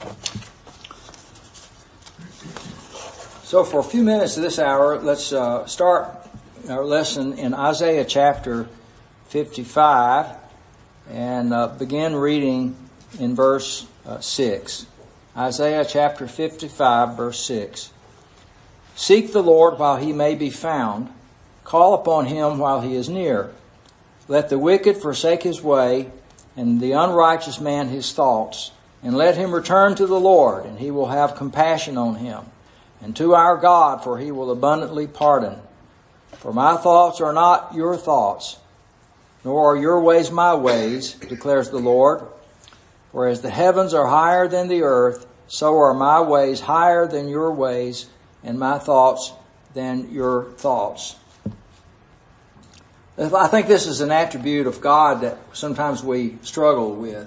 So for a few minutes of this hour, let's start our lesson in Isaiah chapter 55 and begin reading in verse 6. Isaiah chapter 55, verse 6. Seek the Lord while he may be found. Call upon him while he is near. Let the wicked forsake his way, and the unrighteous man his thoughts. And let him return to the Lord, and he will have compassion on him. And to our God, for he will abundantly pardon. For my thoughts are not your thoughts, nor are your ways my ways, declares the Lord. For as the heavens are higher than the earth, so are my ways higher than your ways, and my thoughts than your thoughts. I think this is an attribute of God that sometimes we struggle with.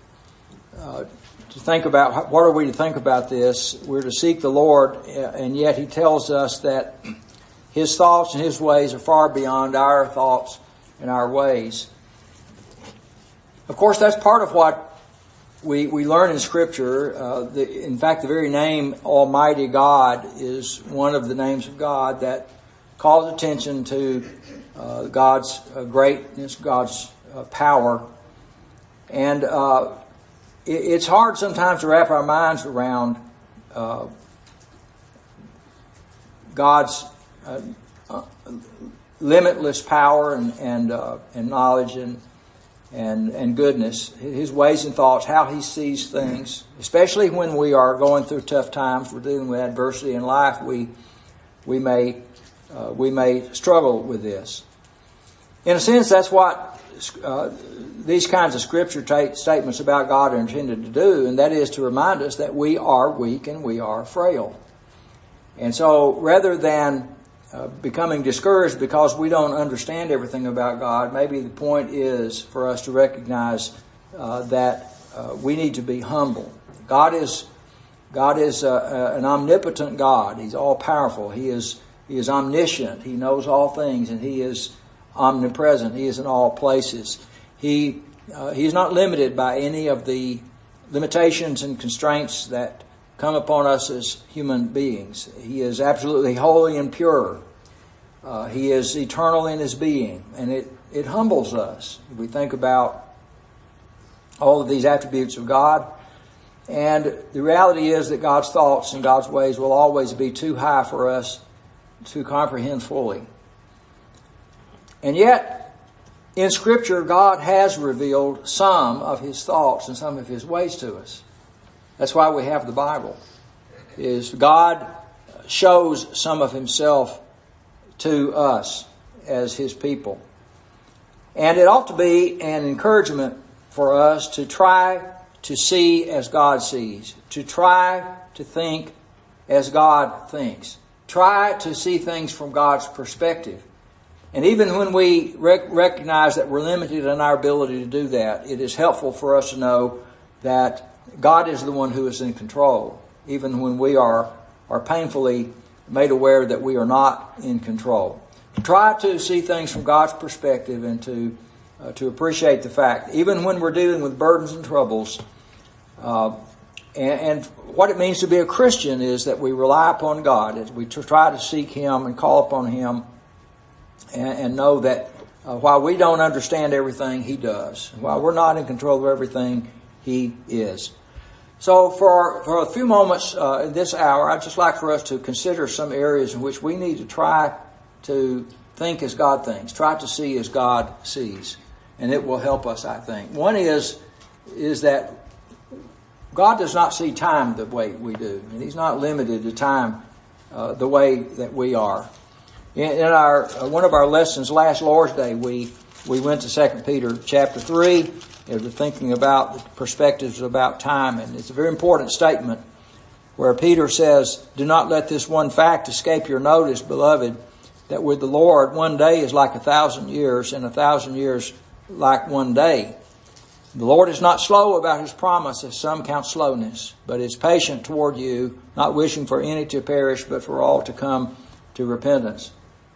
To think about, what are we to think about this? We're to seek the Lord, and yet he tells us that his thoughts and his ways are far beyond our thoughts and our ways. Of course, that's part of what we learn in Scripture. In fact, the very name Almighty God is one of the names of God that calls attention to God's greatness, God's power. And it's hard sometimes to wrap our minds around God's limitless power and knowledge and goodness, his ways and thoughts, how he sees things, especially when we are going through tough times, we're dealing with adversity in life. We may struggle with this. In a sense, that's what these kinds of scripture statements about God are intended to do, and that is to remind us that we are weak and we are frail. And so rather than becoming discouraged because we don't understand everything about God, maybe the point is for us to recognize that we need to be humble. God is an omnipotent God. He's all-powerful. He is omniscient. He knows all things, and he is omnipresent. He is in all places. He is not limited by any of the limitations and constraints that come upon us as human beings. He is absolutely holy and pure. He is eternal in his being, and it humbles us. We think about all of these attributes of God, and the reality is that God's thoughts and God's ways will always be too high for us to comprehend fully. And yet, in Scripture, God has revealed some of his thoughts and some of his ways to us. That's why we have the Bible. God shows some of himself to us as his people. And it ought to be an encouragement for us to try to see as God sees, to try to think as God thinks, try to see things from God's perspective. And even when we recognize that we're limited in our ability to do that, it is helpful for us to know that God is the one who is in control, even when we are painfully made aware that we are not in control. Try to see things from God's perspective and to appreciate the fact, even when we're dealing with burdens and troubles, and what it means to be a Christian is that we rely upon God, as we try to seek him and call upon him, and know that while we don't understand everything, he does. While we're not in control of everything, he is. So for a few moments this hour, I'd just like for us to consider some areas in which we need to try to think as God thinks, try to see as God sees. And it will help us, I think. One is that God does not see time the way we do. And he's not limited to time the way that we are. In our one of our lessons last Lord's Day, we went to 2 Peter chapter 3. We're thinking about the perspectives about time, and it's a very important statement where Peter says, "Do not let this one fact escape your notice, beloved, that with the Lord 1 day is like 1,000 years, and 1,000 years like 1 day. The Lord is not slow about his promise, as some count slowness, but is patient toward you, not wishing for any to perish, but for all to come to repentance."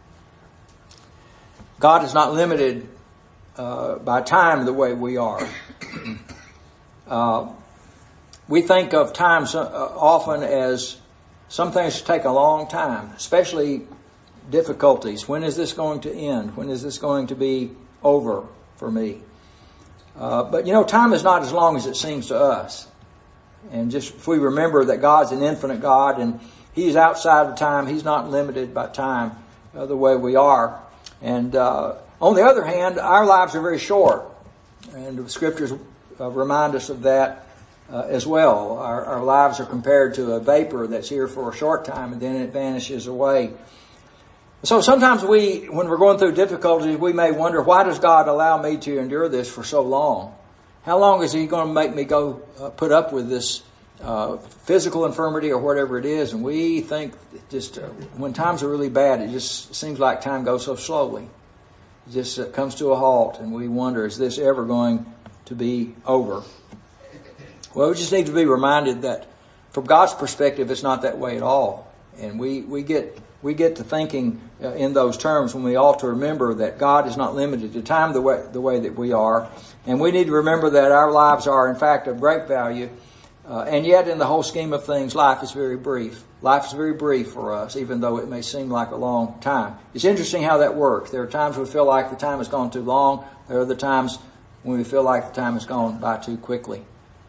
God is not limited by time the way we are. we think of time often as some things take a long time, especially difficulties. When is this going to end? When is this going to be over for me? But time is not as long as it seems to us. And just if we remember that God's an infinite God and He's outside of time, He's not limited by time the way we are. And on the other hand, our lives are very short. And the Scriptures remind us of that as well. Our lives are compared to a vapor that's here for a short time and then it vanishes away. So sometimes when we're going through difficulties, we may wonder, why does God allow me to endure this for so long? How long is He going to make me go put up with this physical infirmity or whatever it is? And we think just when times are really bad, it just seems like time goes so slowly. It just comes to a halt, and we wonder, is this ever going to be over? Well, we just need to be reminded that from God's perspective, it's not that way at all. And we get to thinking in those terms when we ought to remember that God is not limited to time the way that we are. And we need to remember that our lives are, in fact, of great value. And yet, in the whole scheme of things, life is very brief. Life is very brief for us, even though it may seem like a long time. It's interesting how that works. There are times we feel like the time has gone too long. There are other times when we feel like the time has gone by too quickly.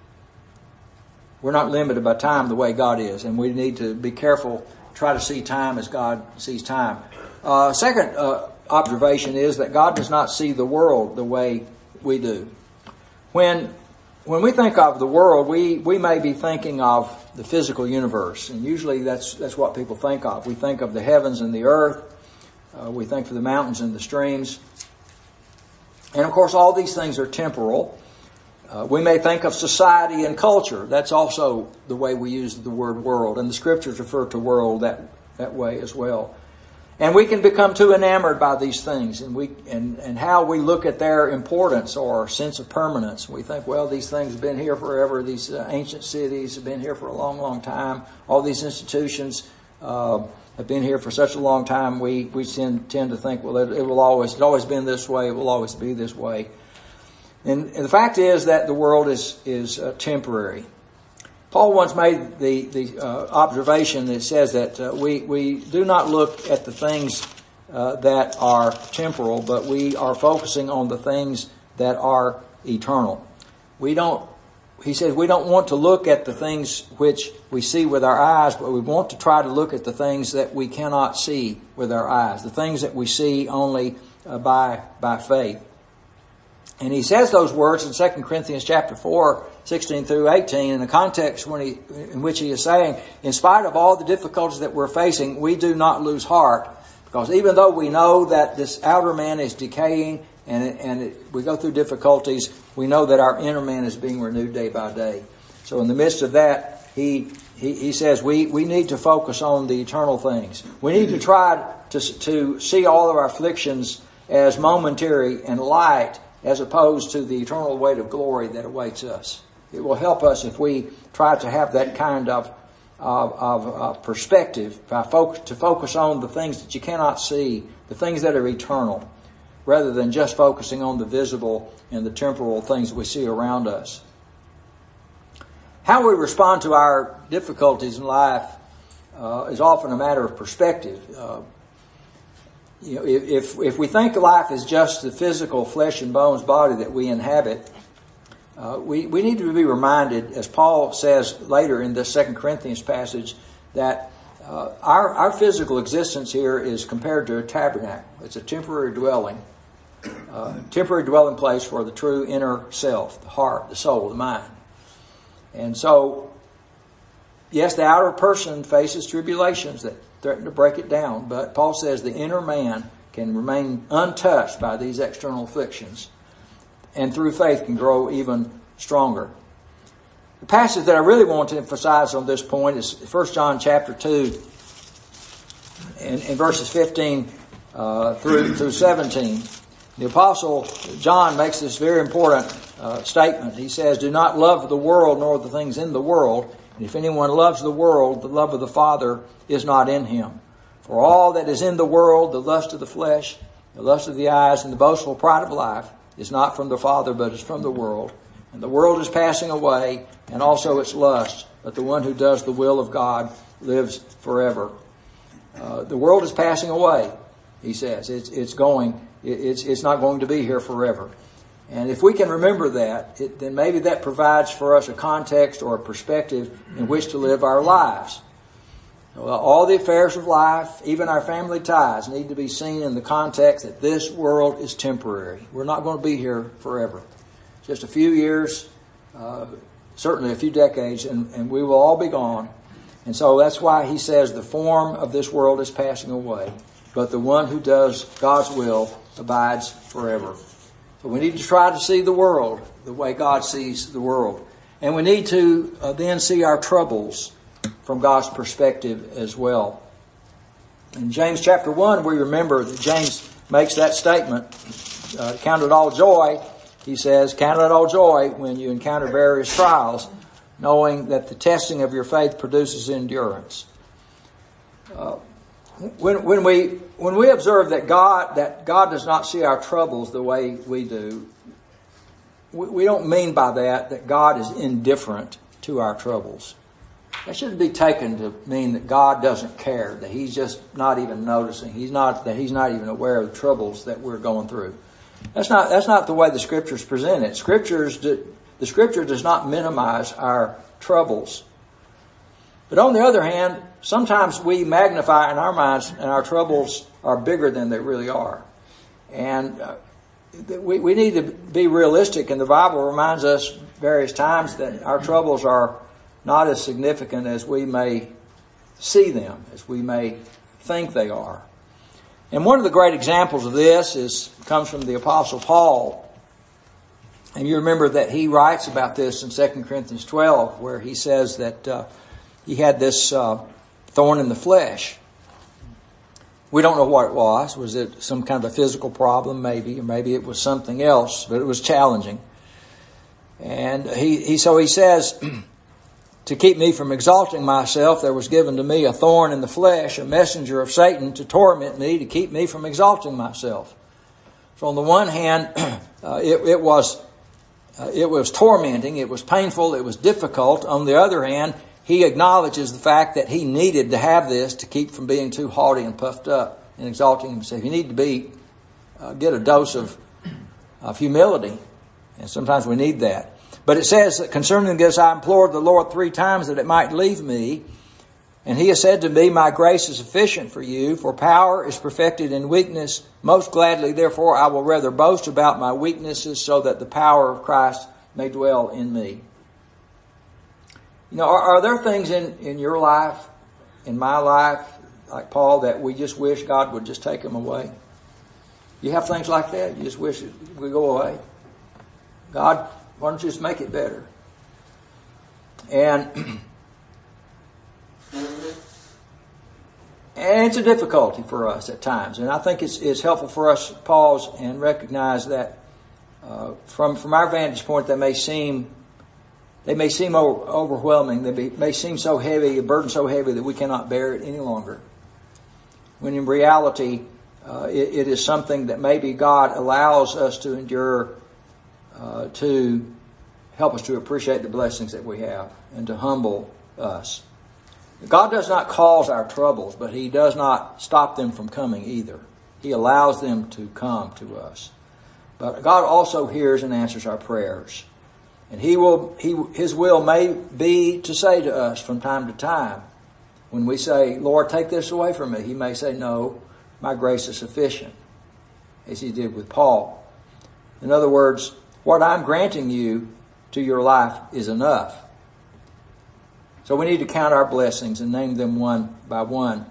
We're not limited by time the way God is, and we need to be careful, try to see time as God sees time. Second observation is that God does not see the world the way we do. When we think of the world, we may be thinking of the physical universe, and usually that's what people think of. We think of the heavens and the earth. We think of the mountains and the streams. And of course, all these things are temporal. We may think of society and culture. That's also the way we use the word world, and the Scriptures refer to world that way as well. And we can become too enamored by these things, and how we look at their importance or sense of permanence. We think, well, these things have been here forever. These ancient cities have been here for a long, long time. All these institutions have been here for such a long time. We tend to think, well, it's always been this way. It will always be this way. And the fact is that the world is temporary. Paul once made the observation that says that we do not look at the things that are temporal, but we are focusing on the things that are eternal. He says we don't want to look at the things which we see with our eyes, but we want to try to look at the things that we cannot see with our eyes, the things that we see only by faith. And he says those words in 2 Corinthians chapter 4, 16 through 18, in the context in which he is saying, in spite of all the difficulties that we're facing, we do not lose heart, because even though we know that this outer man is decaying and we go through difficulties, we know that our inner man is being renewed day by day. So in the midst of that, he says we need to focus on the eternal things. We need to try to see all of our afflictions as momentary and light, as opposed to the eternal weight of glory that awaits us. It will help us if we try to have that kind of perspective, to focus on the things that you cannot see, the things that are eternal, rather than just focusing on the visible and the temporal things that we see around us. How we respond to our difficulties in life is often a matter of perspective. If we think life is just the physical flesh and bones body that we inhabit, we need to be reminded, as Paul says later in this 2 Corinthians passage, that our physical existence here is compared to a tabernacle. It's a temporary dwelling place for the true inner self, the heart, the soul, the mind. And so, yes, the outer person faces tribulations that threaten to break it down, but Paul says the inner man can remain untouched by these external afflictions, and through faith can grow even stronger. The passage that I really want to emphasize on this point is 1 John chapter 2 in verses 15 through 17. The Apostle John makes this very important statement. He says, "Do not love the world nor the things in the world. And if anyone loves the world, the love of the Father is not in him. For all that is in the world, the lust of the flesh, the lust of the eyes, and the boastful pride of life, is not from the Father, but is from the world. And the world is passing away, and also its lust, but the one who does the will of God lives forever. The world is passing away, he says. It's not going to be here forever. And if we can remember that, then maybe that provides for us a context or a perspective in which to live our lives. All the affairs of life, even our family ties, need to be seen in the context that this world is temporary. We're not going to be here forever. Just a few years, certainly a few decades, and we will all be gone. And so that's why he says the form of this world is passing away, but the one who does God's will abides forever. So we need to try to see the world the way God sees the world. And we need to then see our troubles from God's perspective as well. In James chapter 1, we remember that James makes that statement, count it all joy. He says, count it all joy when you encounter various trials, knowing that the testing of your faith produces endurance. When we observe that God does not see our troubles the way we do, we don't mean by that God is indifferent to our troubles. That shouldn't be taken to mean that God doesn't care, that He's just not even noticing. He's not even aware of the troubles that we're going through. That's not the way the Scriptures present it. The Scripture does not minimize our troubles. But on the other hand, sometimes we magnify in our minds and our troubles are bigger than they really are. And we need to be realistic, and the Bible reminds us various times that our troubles are not as significant as we may see them, as we may think they are. And one of the great examples of this comes from the Apostle Paul. And you remember that he writes about this in 2 Corinthians 12, where he says that he had this thorn in the flesh. We don't know what it was. Was it some kind of a physical problem, maybe? Or maybe it was something else, but it was challenging. And he says, to keep me from exalting myself, there was given to me a thorn in the flesh, a messenger of Satan to torment me, to keep me from exalting myself. So on the one hand, it was tormenting, it was painful, it was difficult. On the other hand, he acknowledges the fact that he needed to have this to keep from being too haughty and puffed up and exalting himself. You need to get a dose of humility, and sometimes we need that. But it says that concerning this, I implored the Lord 3 times that it might leave me. And he has said to me, my grace is sufficient for you, for power is perfected in weakness. Most gladly, therefore, I will rather boast about my weaknesses, so that the power of Christ may dwell in me. You know, are there things in your life, in my life, like Paul, that we just wish God would just take them away? You have things like that? You just wish it would go away? God, why don't you just make it better? And it's a difficulty for us at times. And I think it's helpful for us to pause and recognize that from our vantage point, they may seem overwhelming. They may seem so heavy, a burden so heavy that we cannot bear it any longer. When in reality, it is something that maybe God allows us to endure to help us to appreciate the blessings that we have and to humble us. God does not cause our troubles, but He does not stop them from coming either. He allows them to come to us. But God also hears and answers our prayers. And His will may be to say to us from time to time, when we say, Lord, take this away from me, He may say, no, my grace is sufficient, as He did with Paul. In other words, what I'm granting you to your life is enough. So we need to count our blessings and name them one by one.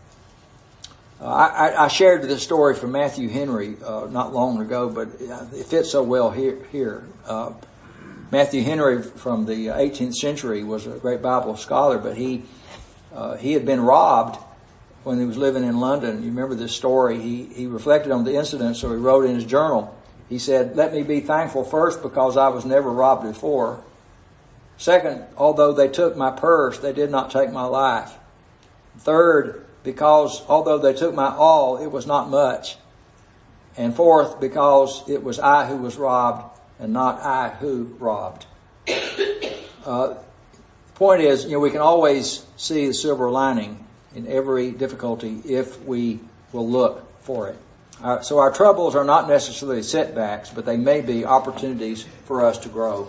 I shared this story from Matthew Henry not long ago, but it fits so well here. Matthew Henry from the 18th century was a great Bible scholar, but he had been robbed when he was living in London. You remember this story. He reflected on the incident, so he wrote in his journal. He said, let me be thankful first because I was never robbed before. Second, although they took my purse, they did not take my life. Third, because although they took my all, it was not much. And fourth, because it was I who was robbed and not I who robbed. The point is, we can always see the silver lining in every difficulty if we will look for it. So our troubles are not necessarily setbacks, but they may be opportunities for us to grow.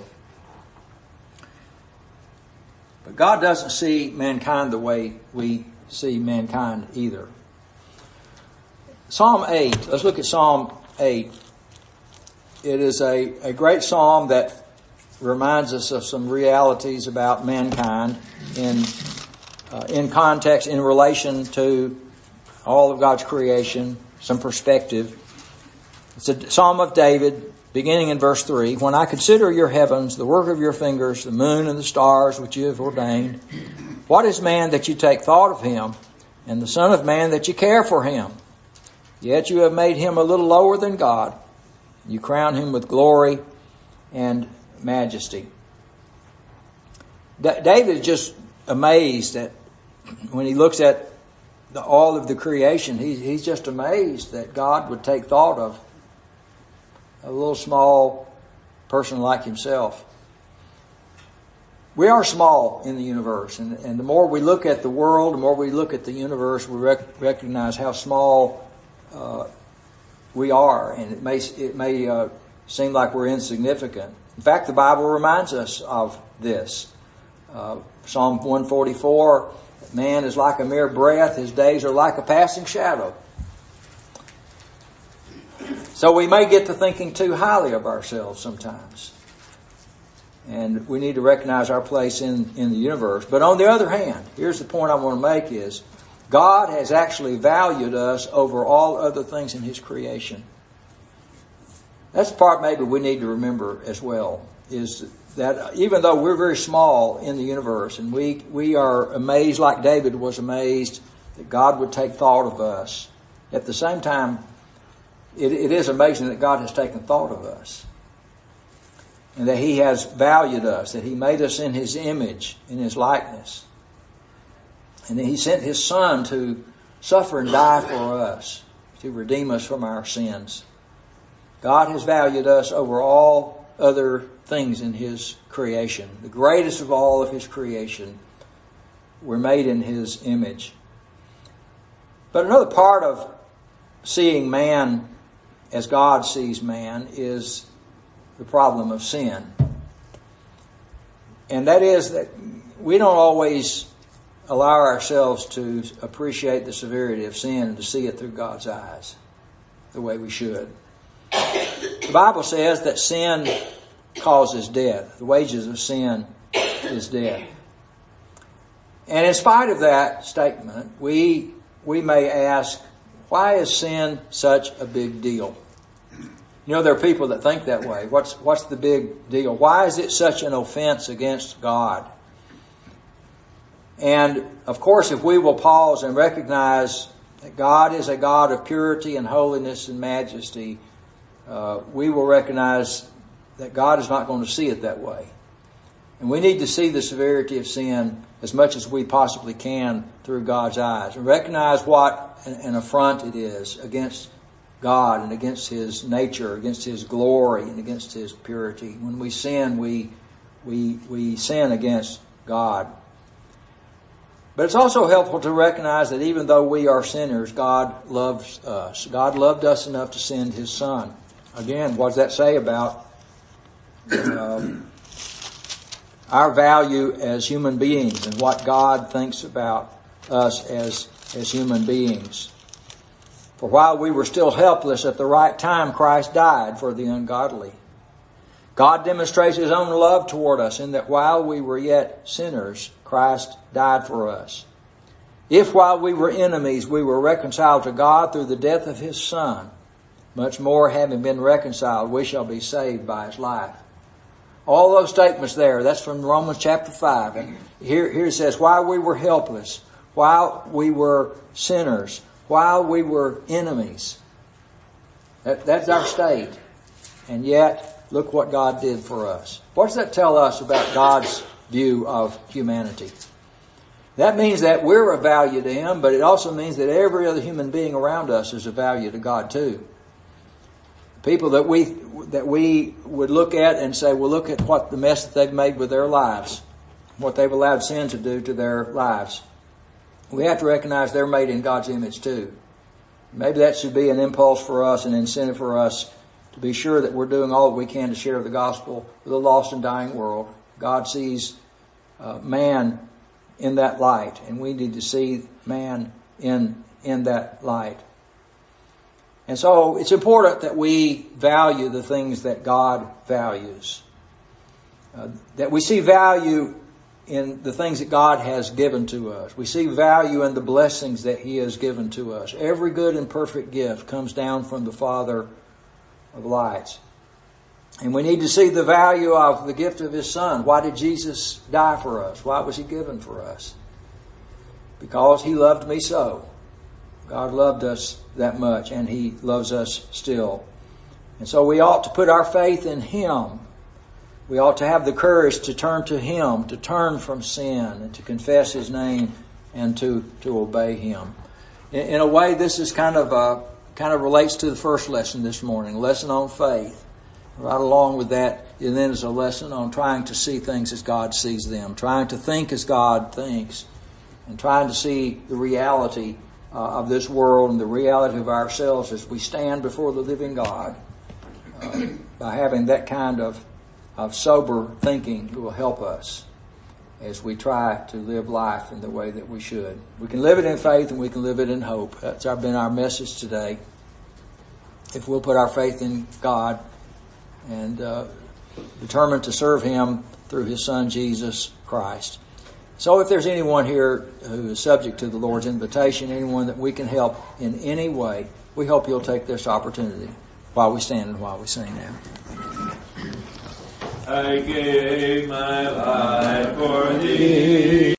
But God doesn't see mankind the way we see mankind either. Psalm 8. Let's look at Psalm 8. It is a great psalm that reminds us of some realities about mankind in context, in relation to all of God's creation, some perspective. It's a psalm of David, beginning in verse 3. When I consider your heavens, the work of your fingers, the moon and the stars which you have ordained, what is man that you take thought of him, and the son of man that you care for him? Yet you have made him a little lower than God. You crown him with glory and majesty. David is just amazed that when he looks at all of the creation, he's just amazed that God would take thought of a little small person like himself. We are small in the universe, and the more we look at the world, the more we look at the universe, we recognize how small we are, and it may seem like we're insignificant. In fact, the Bible reminds us of this. Psalm 144, man is like a mere breath, his days are like a passing shadow. So we may get to thinking too highly of ourselves sometimes. And we need to recognize our place in the universe. But on the other hand, here's the point I want to make is, God has actually valued us over all other things in His creation. That's the part maybe we need to remember as well, is that even though we're very small in the universe, and we are amazed like David was amazed that God would take thought of us, at the same time, it is amazing that God has taken thought of us. And that He has valued us, that He made us in His image, in His likeness. And that He sent His Son to suffer and die for us, to redeem us from our sins. God has valued us over all other things in His creation. The greatest of all of His creation, we're made in His image. But another part of seeing man as God sees man is the problem of sin. And that is that we don't always allow ourselves to appreciate the severity of sin and to see it through God's eyes the way we should. The Bible says that sin causes death. The wages of sin is death. And in spite of that statement, we may ask, why is sin such a big deal? You know, there are people that think that way. What's the big deal? Why is it such an offense against God? And, of course, if we will pause and recognize that God is a God of purity and holiness and majesty, we will recognize that God is not going to see it that way. And we need to see the severity of sin as much as we possibly can through God's eyes, and recognize what an affront it is against God and against His nature, against His glory, and against His purity. When we sin, we sin against God. But it's also helpful to recognize that even though we are sinners, God loves us. God loved us enough to send His Son. Again, what does that say about our value as human beings and what God thinks about us as human beings? For while we were still helpless, at the right time Christ died for the ungodly. God demonstrates His own love toward us in that while we were yet sinners, Christ died for us. If while we were enemies we were reconciled to God through the death of His Son, much more having been reconciled, we shall be saved by His life. All those statements there, that's from Romans chapter 5. And here it says, while we were helpless, while we were sinners, while we were enemies. That's our state. And yet, look what God did for us. What does that tell us about God's view of humanity? That means that we're of value to Him, but it also means that every other human being around us is of value to God too. People that we would look at and say, well, look at what the mess that they've made with their lives, what they've allowed sin to do to their lives. We have to recognize they're made in God's image too. Maybe that should be an impulse for us, an incentive for us to be sure that we're doing all that we can to share the gospel with a lost and dying world. God sees man in that light, and we need to see man in that light. And so it's important that we value the things that God values. That we see value in the things that God has given to us. We see value in the blessings that He has given to us. Every good and perfect gift comes down from the Father of lights. And we need to see the value of the gift of His Son. Why did Jesus die for us? Why was He given for us? Because He loved me so. God loved us that much, and He loves us still. And so we ought to put our faith in Him. We ought to have the courage to turn to Him, to turn from sin, and to confess His name, and to obey Him. In a way, this is kind of relates to the first lesson this morning, a lesson on faith. Right along with that, and then is a lesson on trying to see things as God sees them, trying to think as God thinks, and trying to see the reality of this world and the reality of ourselves as we stand before the living God. By having that kind of sober thinking, it will help us as we try to live life in the way that we should. We can live it in faith and we can live it in hope. That's been our message today. If we'll put our faith in God and determined to serve Him through His Son, Jesus Christ. So if there's anyone here who is subject to the Lord's invitation, anyone that we can help in any way, we hope you'll take this opportunity while we stand and while we sing now. I gave my life for Thee.